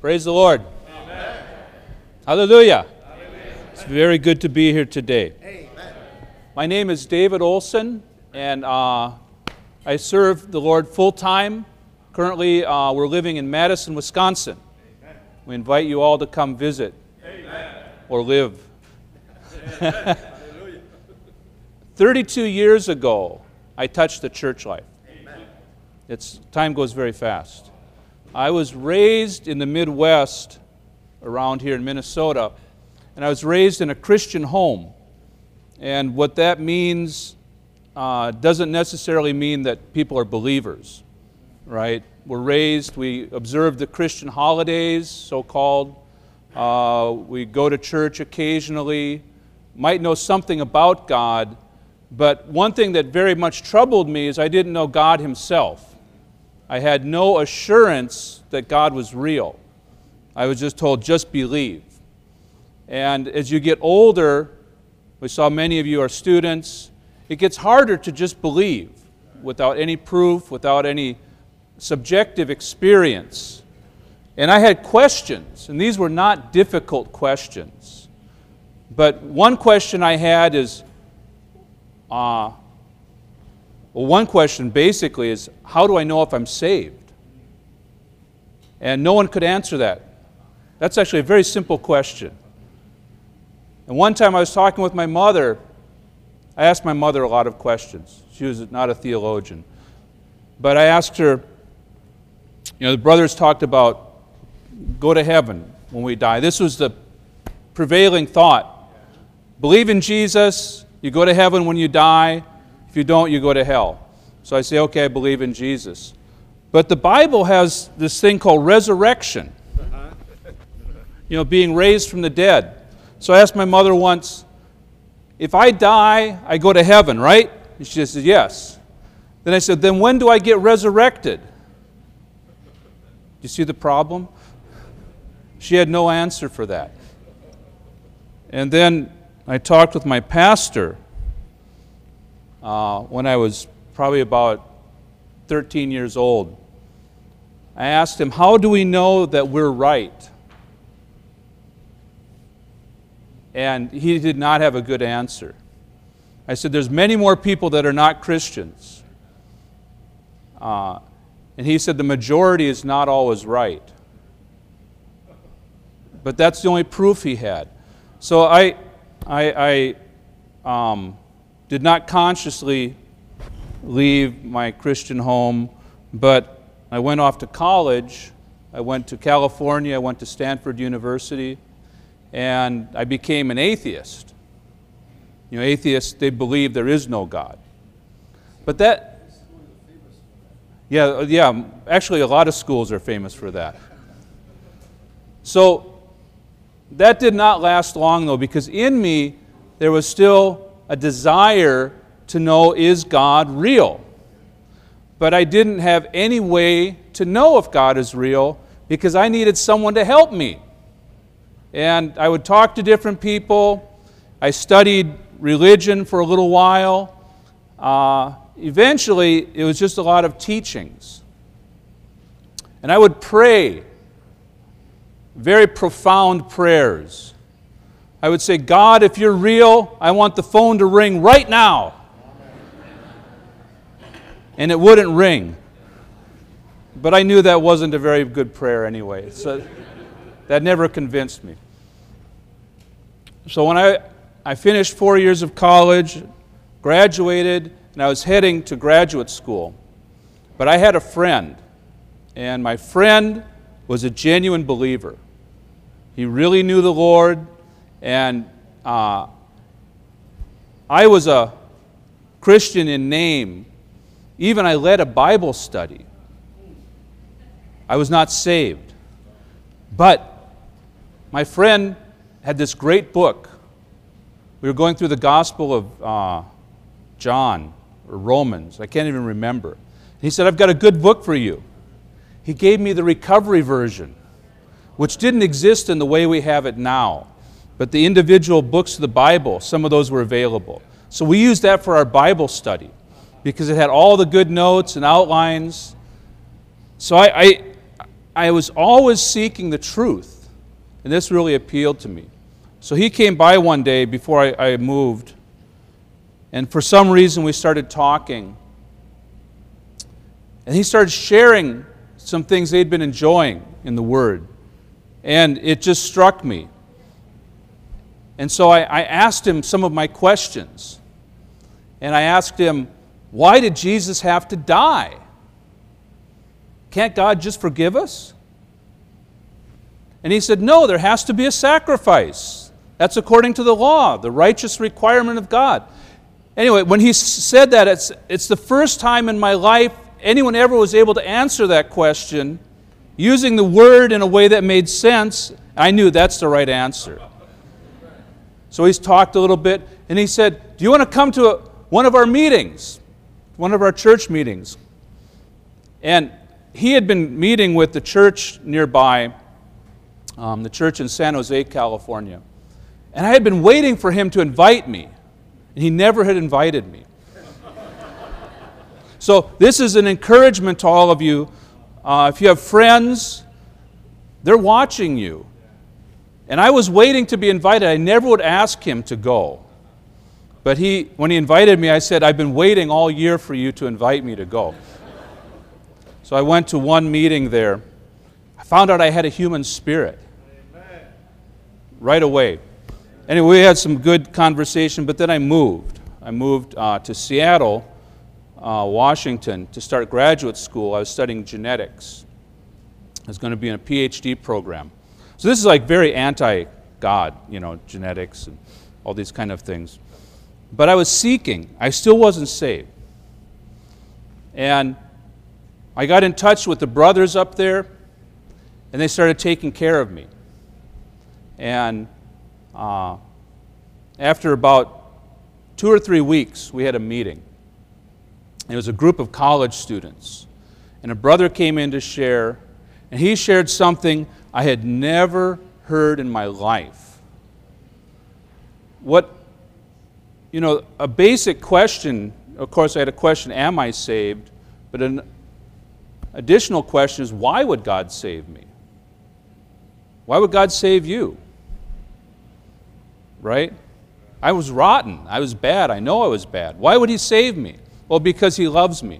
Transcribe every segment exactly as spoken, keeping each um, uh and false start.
Praise the Lord. Amen. Hallelujah. Amen. It's very good to be here today. Amen. My name is David Olson, and uh, I serve the Lord full-time. Currently, uh, we're living in Madison, Wisconsin. Amen. We invite you all to come visit. Amen. Or live. thirty-two years ago, I touched the church life. Amen. It's, time goes very fast. I was raised in the Midwest around here in Minnesota, and I was raised in a Christian home. And what that means uh, doesn't necessarily mean that people are believers, right? We're raised, we observe the Christian holidays, so-called. Uh, we go to church occasionally, might know something about God, but one thing that very much troubled me is I didn't know God Himself. I had no assurance that God was real. I was just told, just believe. And as you get older, we saw many of you are students, it gets harder to just believe without any proof, without any subjective experience. And I had questions, and these were not difficult questions. But one question I had is, uh, well, one question basically is, how do I know if I'm saved? And no one could answer that. That's actually a very simple question. And one time I was talking with my mother. I asked my mother a lot of questions. She was not a theologian. But I asked her, you know, the brothers talked about go to heaven when we die. This was the prevailing thought. Believe in Jesus, you go to heaven when you die. If you don't, you go to hell. So I say, okay, I believe in Jesus. But the Bible has this thing called resurrection. You know, being raised from the dead. So I asked my mother once, if I die, I go to heaven, right? And she said, yes. Then I said, then when do I get resurrected? Do you see the problem? She had no answer for that. And then I talked with my pastor uh, when I was probably about thirteen years old. I asked him, how do we know that we're right? And he did not have a good answer. I said, there's many more people that are not Christians. Uh, and he said, the majority is not always right. But that's the only proof he had. So I, I, I um, did not consciously leave my Christian home, but I went off to college. I went to California, I went to Stanford University, and I became an atheist. You know, atheists, they believe there is no God. But that, yeah, yeah, actually a lot of schools are famous for that. So that did not last long, though, because in me there was still a desire to know, is God real? But I didn't have any way to know if God is real because I needed someone to help me. And I would talk to different people. I studied religion for a little while. Uh, eventually, it was just a lot of teachings. And I would pray very profound prayers. I would say, God, if you're real, I want the phone to ring right now. And it wouldn't ring. But I knew that wasn't a very good prayer anyway. So that never convinced me. So when I, I finished four years of college, graduated, and I was heading to graduate school. But I had a friend, and my friend was a genuine believer. He really knew the Lord, and uh, I was a Christian in name. Even I led a Bible study. I was not saved. But my friend had this great book. We were going through the Gospel of uh, John or Romans. I can't even remember. He said, I've got a good book for you. He gave me the recovery version, which didn't exist in the way we have it now. But the individual books of the Bible, some of those were available. So we used that for our Bible study, because it had all the good notes and outlines. So I, I, I was always seeking the truth, and this really appealed to me. So he came by one day before I, I moved, and for some reason we started talking. And he started sharing some things they'd been enjoying in the Word. And it just struck me. And so I, I asked him some of my questions. And I asked him, why did Jesus have to die? Can't God just forgive us? And he said, no, there has to be a sacrifice. That's according to the law, the righteous requirement of God. Anyway, when he said that, it's, it's the first time in my life anyone ever was able to answer that question using the Word in a way that made sense. I knew that's the right answer. So he's talked a little bit, and he said, do you want to come to a, one of our meetings, one of our church meetings? And he had been meeting with the church nearby, um, the church in San Jose, California. And I had been waiting for him to invite me, and he never had invited me. So this is an encouragement to all of you. Uh, if you have friends, they're watching you. And I was waiting to be invited. I never would ask him to go. But he, when he invited me, I said, I've been waiting all year for you to invite me to go. So I went to one meeting there. I found out I had a human spirit. Amen. Right away. Anyway, we had some good conversation, but then I moved. I moved uh, to Seattle, uh, Washington, to start graduate school. I was studying genetics. I was going to be in a P H D program. So this is like very anti-God, you know, genetics and all these kind of things. But I was seeking. I still wasn't saved. And I got in touch with the brothers up there, and they started taking care of me. And uh, after about two or three weeks, we had a meeting. It was a group of college students. And a brother came in to share, and he shared something I had never heard in my life. What, you know, a basic question, of course I had a question, am I saved? But an additional question is, why would God save me? Why would God save you? Right? I was rotten. I was bad. I know I was bad. Why would He save me? Well, because He loves me.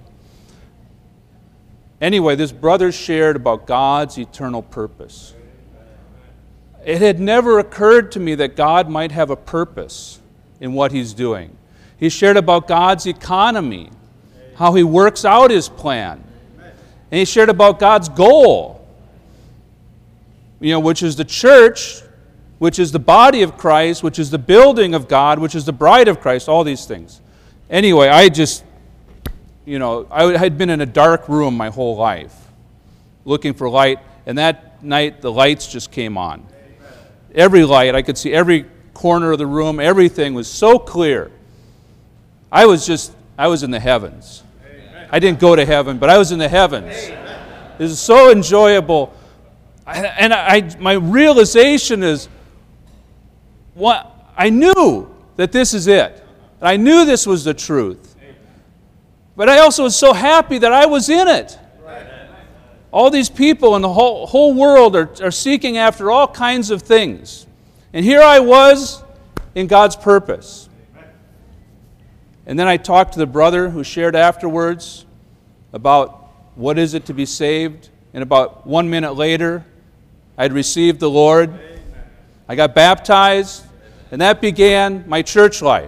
Anyway, this brother shared about God's eternal purpose. It had never occurred to me that God might have a purpose in what He's doing. He shared about God's economy, how He works out His plan. And he shared about God's goal, you know, which is the church, which is the body of Christ, which is the building of God, which is the bride of Christ, all these things. Anyway, I just, you know, I had been in a dark room my whole life, looking for light, and that night the lights just came on. Every light, I could see every corner of the room, everything was so clear. I was just, I was in the heavens. I didn't go to heaven, but I was in the heavens. This is so enjoyable. And I, my realization is, what I knew that this is it. And I knew this was the truth. But I also was so happy that I was in it. All these people in the whole, whole world are, are seeking after all kinds of things. And here I was in God's purpose. And then I talked to the brother who shared afterwards about what is it to be saved. And about one minute later, I'd received the Lord. I got baptized, and that began my church life.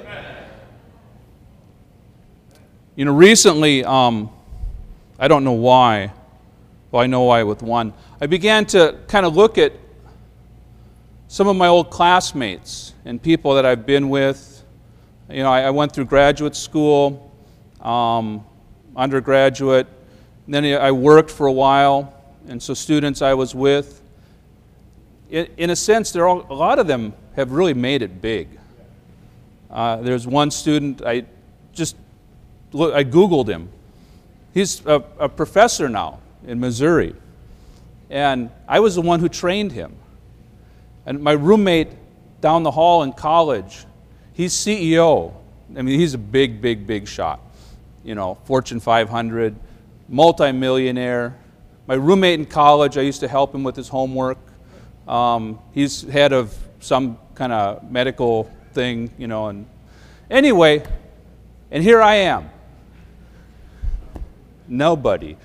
You know, recently, um, I don't know why, well, I know why with one, I began to kind of look at some of my old classmates and people that I've been with. You know, I, I went through graduate school, um, undergraduate, and then I worked for a while, and so students I was with. In, in a sense, they're all, a lot of them have really made it big. Uh, there's one student, I just, look, I Googled him. He's a, a professor now in Missouri, and I was the one who trained him. And my roommate down the hall in college, he's C E O. I mean, he's a big, big, big shot. You know, Fortune five hundred, multimillionaire, my roommate in college, I used to help him with his homework. Um, he's head of some kind of medical thing, you know, and anyway, and here I am. Nobody.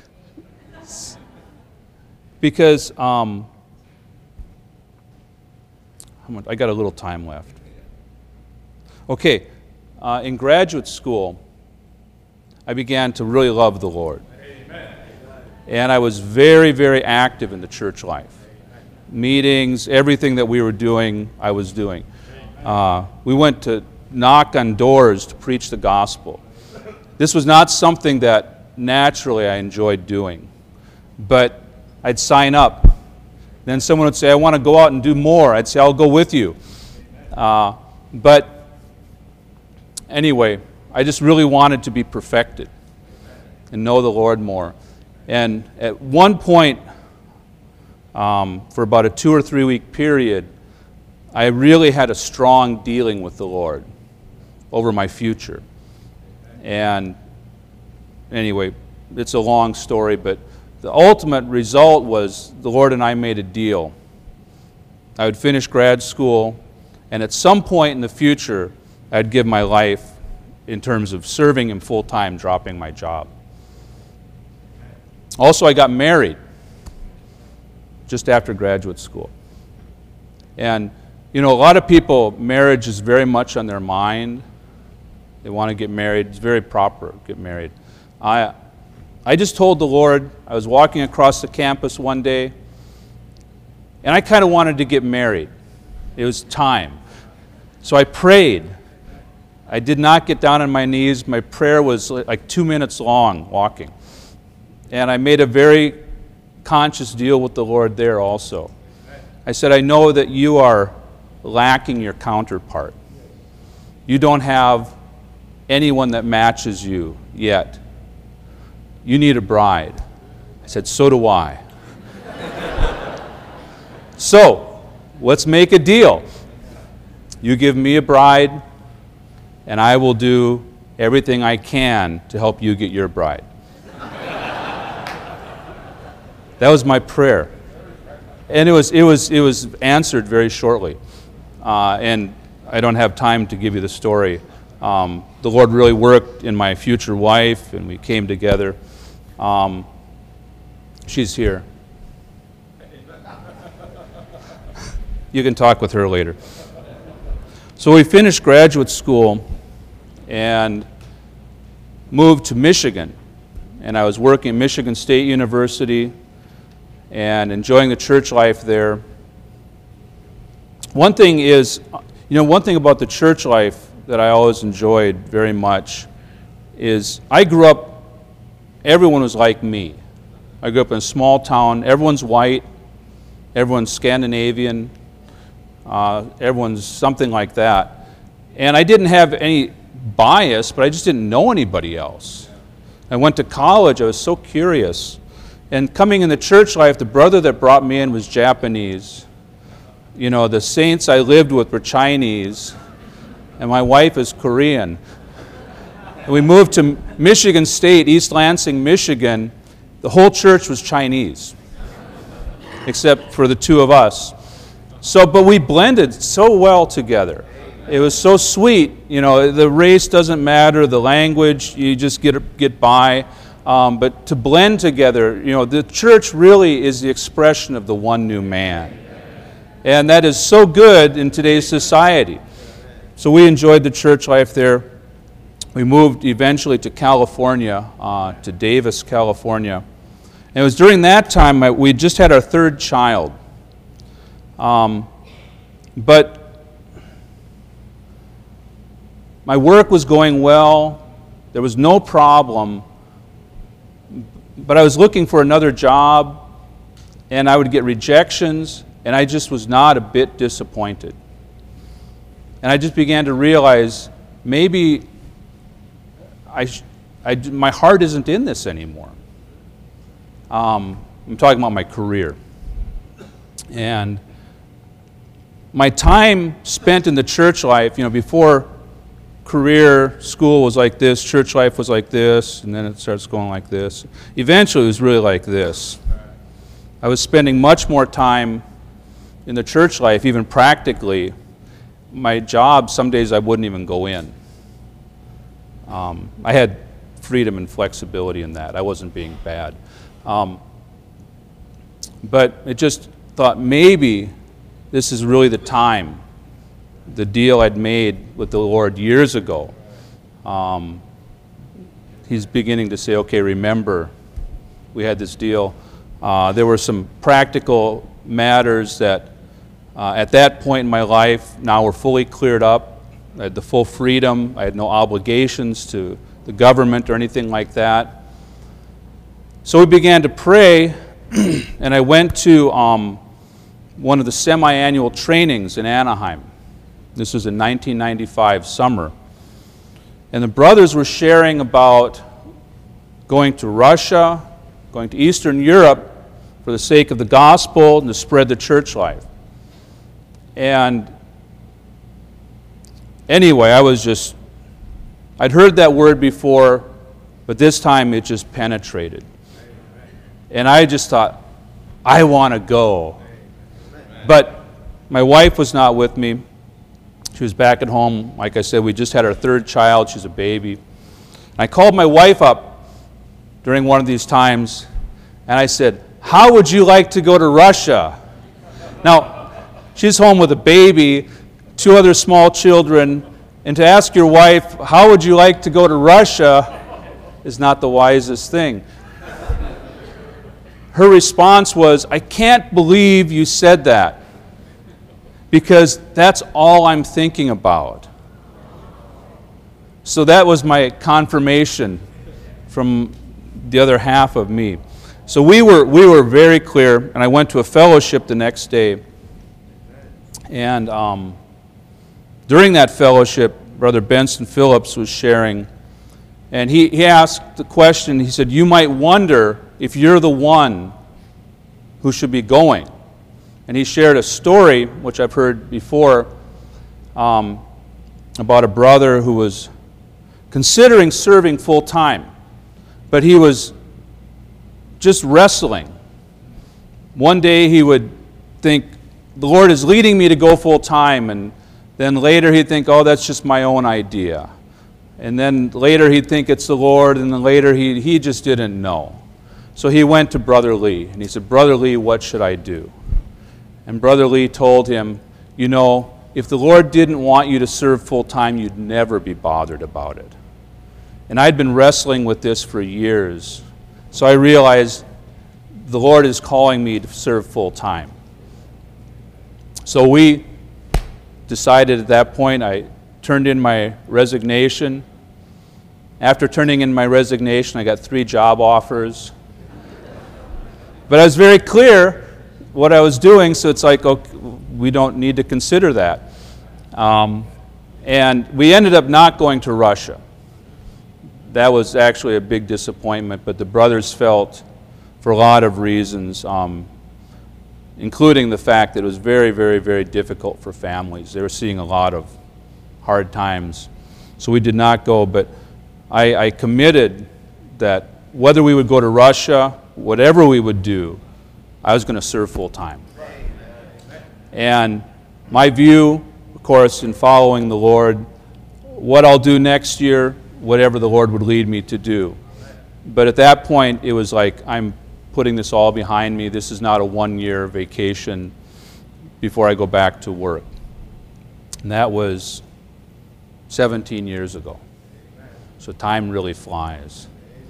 Because um, how much, I got a little time left. Okay, uh, in graduate school, I began to really love the Lord. Amen. And I was very, very active in the church life. Meetings, everything that we were doing, I was doing. Uh, we went to knock on doors to preach the gospel. This was not something that naturally I enjoyed doing, but I'd sign up. Then someone would say, I want to go out and do more. I'd say, I'll go with you. Uh, but anyway, I just really wanted to be perfected and know the Lord more. And at one point, um, for about a two or three week period, I really had a strong dealing with the Lord over my future. And anyway, it's a long story, but the ultimate result was the Lord and I made a deal. I would finish grad school, and at some point in the future, I'd give my life in terms of serving Him full-time, dropping my job. Also, I got married just after graduate school. And, you know, a lot of people, marriage is very much on their mind. They want to get married. It's very proper, get married. I, I just told the Lord, I was walking across the campus one day, and I kind of wanted to get married. It was time. So I prayed. I did not get down on my knees. My prayer was like two minutes long, walking. And I made a very conscious deal with the Lord there also. I said, I know that you are lacking your counterpart. You don't have anyone that matches you yet. You need a bride. I said, so do I. So, let's make a deal. You give me a bride, and I will do everything I can to help you get your bride. That was my prayer. And it was, it was, it was answered very shortly. Uh, and I don't have time to give you the story. Um, the Lord really worked in my future wife, and we came together. Um, she's here. You can talk with her later. So we finished graduate school and moved to Michigan. And I was working at Michigan State University and enjoying the church life there. One thing is, you know, one thing about the church life that I always enjoyed very much is I grew up, everyone was like me. I grew up in a small town, everyone's white, everyone's Scandinavian, uh, everyone's something like that. And I didn't have any bias, but I just didn't know anybody else. I went to college, I was so curious. And coming in the church life, the brother that brought me in was Japanese. You know, the saints I lived with were Chinese, and my wife is Korean. And we moved to Michigan State, East Lansing, Michigan. The whole church was Chinese, except for the two of us. So, but we blended so well together. It was so sweet. You know, the race doesn't matter, the language, you just get, get by. Um, but to blend together, you know, the church really is the expression of the one new man. And that is so good in today's society. So we enjoyed the church life there. We moved eventually to California, uh, to Davis, California. And it was during that time I, we just had our third child. Um, but my work was going well. There was no problem. But I was looking for another job, and I would get rejections, and I just was not a bit disappointed. And I just began to realize maybe I, I, my heart isn't in this anymore. Um, I'm talking about my career. And my time spent in the church life, you know, before career, school was like this, church life was like this, and then it starts going like this. Eventually it was really like this. I was spending much more time in the church life, even practically. My job, some days I wouldn't even go in. Um, I had freedom and flexibility in that. I wasn't being bad. Um, but it just thought maybe this is really the time, the deal I'd made with the Lord years ago. Um, he's beginning to say, okay, remember, we had this deal. Uh, there were some practical matters that uh, at that point in my life now were fully cleared up. I had the full freedom. I had no obligations to the government or anything like that. So we began to pray, and I went to um, one of the semi-annual trainings in Anaheim. This was in nineteen ninety-five summer. And the brothers were sharing about going to Russia, going to Eastern Europe for the sake of the gospel and to spread the church life. And anyway, I was just, I'd heard that word before, but this time it just penetrated. And I just thought, I want to go. But my wife was not with me. She was back at home. Like I said, we just had our third child. She's a baby. And I called my wife up during one of these times, and I said, how would you like to go to Russia? Now, she's home with a baby, two other small children, and to ask your wife, how would you like to go to Russia, is not the wisest thing. Her response was, I can't believe you said that, because that's all I'm thinking about. So that was my confirmation from the other half of me. So we were, we were very clear, and I went to a fellowship the next day. And um, during that fellowship, Brother Benson Phillips was sharing, and he, he asked the question, he said, you might wonder if you're the one who should be going. And he shared a story, which I've heard before, um, about a brother who was considering serving full time, but he was just wrestling. One day he would think, the Lord is leading me to go full time, and then later he'd think, oh, that's just my own idea. And then later he'd think it's the Lord, and then later he, he just didn't know. So he went to Brother Lee, and he said, Brother Lee, what should I do? And Brother Lee told him, you know, if the Lord didn't want you to serve full time, you'd never be bothered about it. And I'd been wrestling with this for years. So I realized the Lord is calling me to serve full time. So we decided at that point, I turned in my resignation. After turning in my resignation, I got three job offers. But I was very clear what I was doing, so it's like, okay, we don't need to consider that. Um, and we ended up not going to Russia. That was actually a big disappointment, but the brothers felt, for a lot of reasons, um, including the fact that it was very, very, very difficult for families. They were seeing a lot of hard times. So we did not go, but I, I committed that whether we would go to Russia, whatever we would do, I was going to serve full time. And my view, of course, in following the Lord, what I'll do next year, whatever the Lord would lead me to do. But at that point, it was like, I'm putting this all behind me. This is not a one-year vacation before I go back to work. And that was seventeen years ago. So time really flies.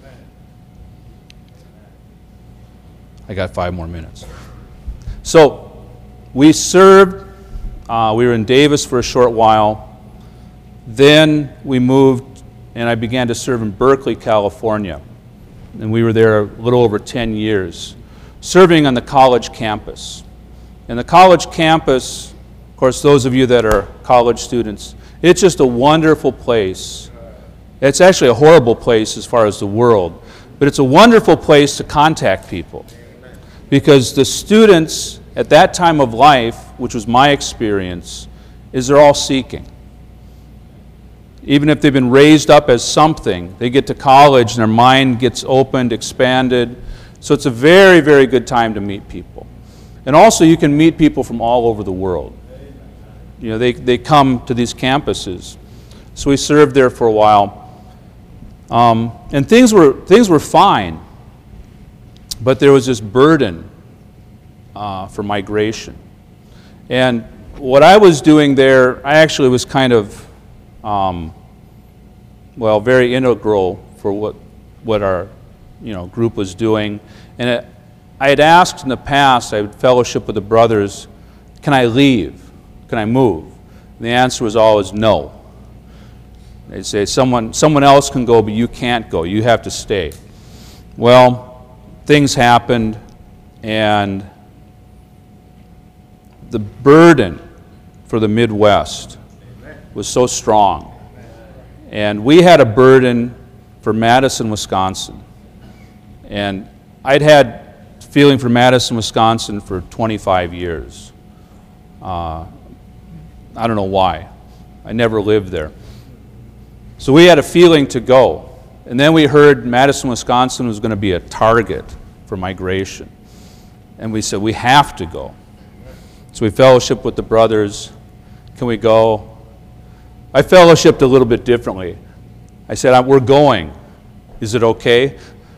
I got five more minutes. So we served, uh, we were in Davis for a short while. Then we moved, and I began to serve in Berkeley, California. And we were there a little over ten years, serving on the college campus. And the college campus, of course, those of you that are college students, it's just a wonderful place. It's actually a horrible place as far as the world, but it's a wonderful place to contact people. Because the students at that time of life, which was my experience, is they're all seeking. Even if they've been raised up as something, they get to college and their mind gets opened, expanded, So it's a very, very good time to meet people. And also you can meet people from all over the world. You know, they, they come to these campuses. So we served there for a while. Um, and things were, things were fine, but there was this burden uh, for migration. And what I was doing there, I actually was kind of, um, well, very integral for what, what our you know, group was doing. And it, I had asked in the past, I would fellowship with the brothers, can I leave? Can I move? And the answer was always no. They'd say, someone, someone else can go, but you can't go. You have to stay. Well, things happened, and the burden for the Midwest was so strong. And we had a burden for Madison, Wisconsin. And I'd had feeling for Madison, Wisconsin for twenty-five years. Uh, I don't know why. I never lived there. So we had a feeling to go. And then we heard Madison, Wisconsin was going to be a target for migration. And we said, we have to go. So we fellowshiped with the brothers. Can we go? I fellowshipped a little bit differently. I said, we're going. Is it okay?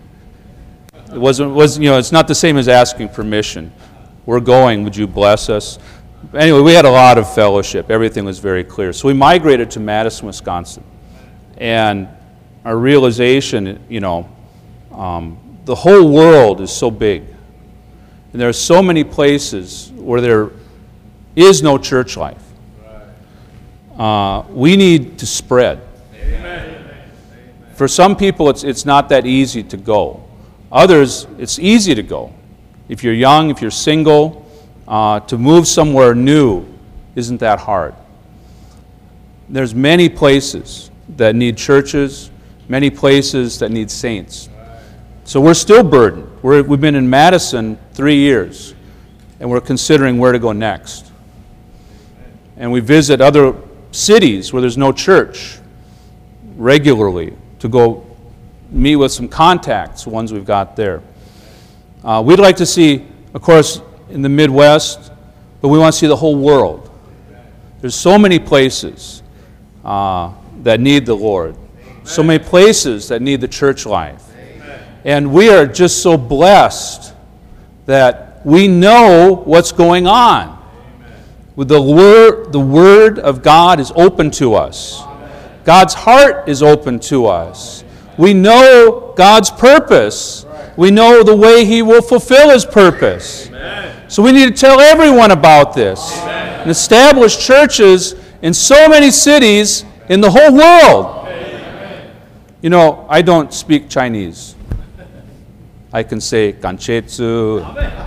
It wasn't, wasn't, you know, it's not the same as asking permission. We're going, would you bless us? Anyway, we had a lot of fellowship. Everything was very clear. So we migrated to Madison, Wisconsin. And our realization, you know, um, the whole world is so big. And there are so many places where there is no church life. Uh, we need to spread. Amen. For some people, it's, it's not that easy to go. Others, it's easy to go. If you're young, if you're single, uh, to move somewhere new isn't that hard. There's many places that need churches, many places that need saints. So we're still burdened. We're, we've been in Madison three years, and we're considering where to go next. And we visit other cities where there's no church regularly to go meet with some contacts, ones we've got there. Uh, we'd like to see, of course, in the Midwest, but we want to see the whole world. There's so many places uh, that need the Lord, so many places that need the church life. And we are just so blessed that we know what's going on. With the word, the Word of God is open to us. God's heart is open to us. We know God's purpose. We know the way He will fulfill His purpose. So we need to tell everyone about this and establish churches in so many cities in the whole world. You know, I don't speak Chinese. I can say Ganchetsu,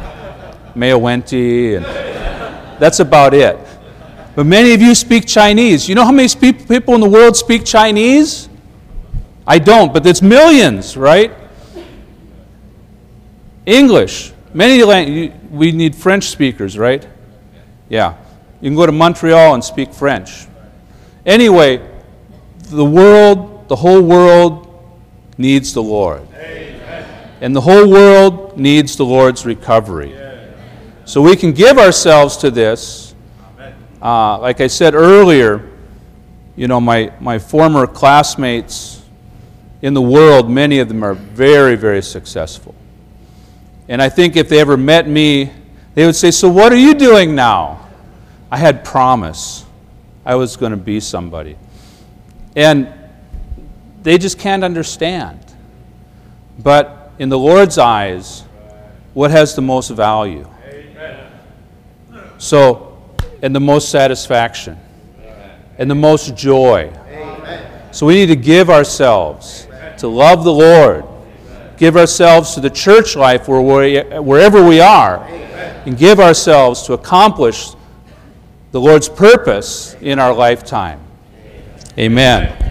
Meyawenti, and that's about it. But many of you speak Chinese. You know how many people in the world speak Chinese? I don't, but it's millions, right? English. Many languages. We need French speakers, right? Yeah. You can go to Montreal and speak French. Anyway, the world, the whole world needs the Lord. And the whole world needs the Lord's recovery. So we can give ourselves to this. Uh, like I said earlier, you know, my, my former classmates in the world, many of them are very, very successful. And I think if they ever met me, they would say, so what are you doing now? I had promise I was going to be somebody. And they just can't understand. But in the Lord's eyes, what has the most value? So, and the most satisfaction, and the most joy. So we need to give ourselves to love the Lord, give ourselves to the church life where we, wherever we are, and give ourselves to accomplish the Lord's purpose in our lifetime. Amen.